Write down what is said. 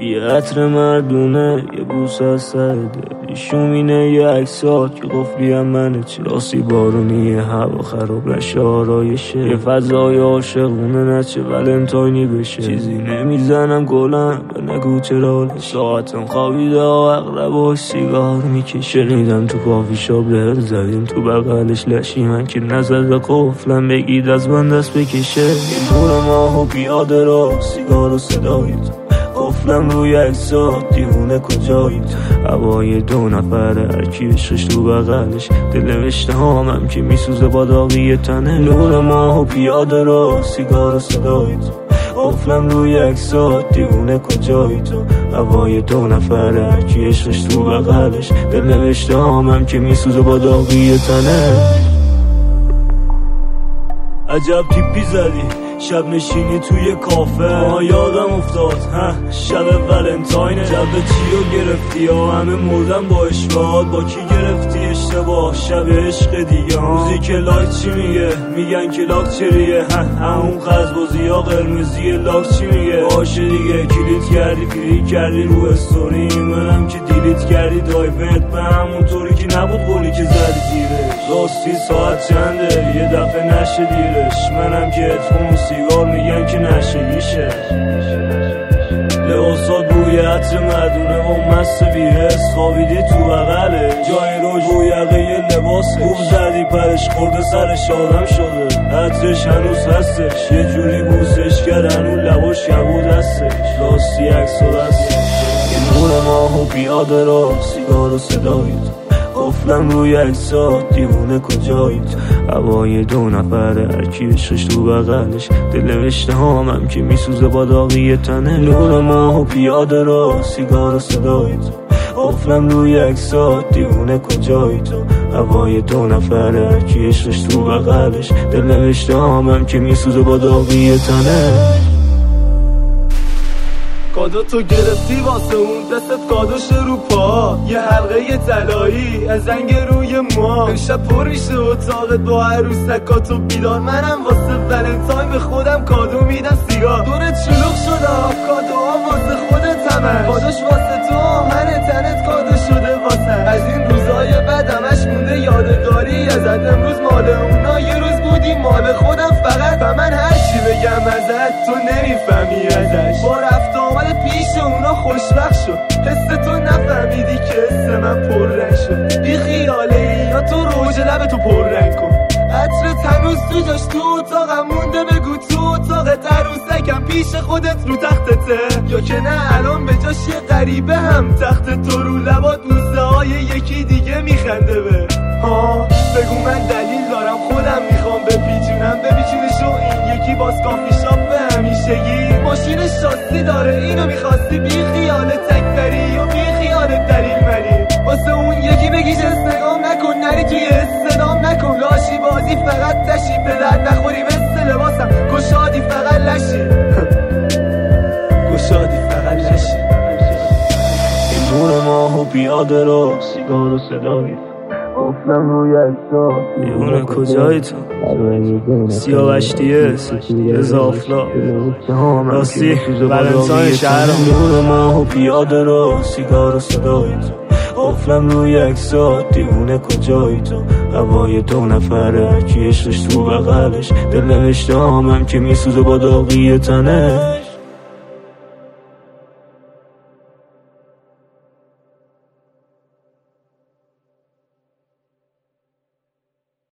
یه عطر مردونه، یه بوسه از سر دل، شومینه یه عکسات که قفلی هم منه. چه راستی بارونیه، هوا خراب نشه، آرایشه یه فضای عاشقونه، نچه ولنتاینی بشه. چیزی نمیزنم گلم به نگو چرا ساعتم خوابیده و اقرباش سیگار میکشه. شنیدم تو کافی شاپ لهر زدیم تو بغلش لشی، من که نزده قفلم بگید از من دست بکشه. یه دور ماه و پیاده رو سیگار و صدایت، قفلم روی اکسات دیوونه کجایید. هوای دو نفره هرکی عشقش تو بغلش، دل اشتهامم که میسوزه با داغی تنه. نور ماه و پیاده رو سیگار و صدایت، قفلم روی اکسات دیوونه کجایید. هوای دو نفره هرکی عشقش تو بغلش، دل اشتهامم که میسوزه با داغی تنه. عجب تیپی زدی شب نشینی توی کافه، یادم افتاد شب ولنتاینه. جب چیو گرفتی یا همه مردن با اشکال، با کی گرفتی اشتباه شب عشق دیگه. موزیک لاک چی میگه، میگن که لاک چریه، همون قزبازی ها قرمزی لاک چی میگه. باشه دیگه کلیت کردی فری کردی رو استوری، منم که دیلیت کردی دایوت به همون طوری که نبود قولی که زدی زیرش. راستی ساعت چنده یه دفعه نشه دیرش، منم که اتفون سیگار میگن که نشگیشه. لباسات بوی عطر مردونه و مست بیهست، خوابیدی تو بغله جای روش رو یقه یه لباسه. خوب زدی پرش خورده سرش آدم شده، عطرش هنوز هستش یه جوری بوسش کرد هنوز لباش کبود هستش. راستی عکس و دستش یه نور ماه و پیاده رو سیگار و صدایت، قفلم روی اکسات دیوونه کجایید. هوای دو نفره هرکی عشقش تو بغلش، دل اشتهامم که میسوزه با داغی تنه. نور ماه و پیاده رو سیگار و صدایت، قفلم روی اکسات دیوونه کجایید. هوای دو نفره هرکی عشقش تو بغلش، دل اشتهامم که میسوزه با داغی تنه. کادو تو گرفتی واسه اون دستت کادوش رو پا، یه حلقه طلایی از رنگ روی ما. امشب پر میشه اتاقت با عروسکاتو بیدار، منم واسه ولنتاین به خودم کادو میدم سیگار. دورت شلوغ شده کادوها واسه خودت همش، کادوش واسه تو من تنت کادو شده واسه. از این روزای بد همش مونده یادگاری ازت، امروز مال اونا یه روز بودی مال خودم فقط. و من هرچی بگم ازت تو نمیفهمی ازش، با رفت آمد پیش اونا خوشبخت شد. حس تو نفهمیدی که حس من پر رنگ شد. بی خیاله یا تو روج لب تو پر رنگ کن، عطرت هنوز تو جاش تو اتاقم مونده. بگو تو اتاقت عروسکم پیش خودت رو تختته، یا که نه الان به جاش یه غریبه هم تخت تو رو لبات بوسه های یکی دیگه میخنده به. بگو من دلیل دارم خودم میخوام بپیچونم، بپیچونشو این یکی باز کافی شاپ به همیشگی. ماشین شاسی داره اینو میخواستی، بی خیال تکبری و بی خیال دلیل ملی. واسه اون یکی بگیش استقام نکن، نری توی استدام نکن. لاشی بازی فقط تشی به درد نخوری مثل لباسم، گشادی فقط لشی گشادی فقط لشی. این نور ماه و پیاده رو سیگار و صدایت، قفلم روی اکسات دیوونه کجایی تو. سیاوشتیه زافلا راستی ولنتاین شهرم. نور ماه و پیاده رو سیگار و صدایت، قفلم روی اکسات دیوونه کجایی تو. هوای دو نفره هرکی عشقش تو بغلش، دل اشتهامم که میسوزه با داغی تنه.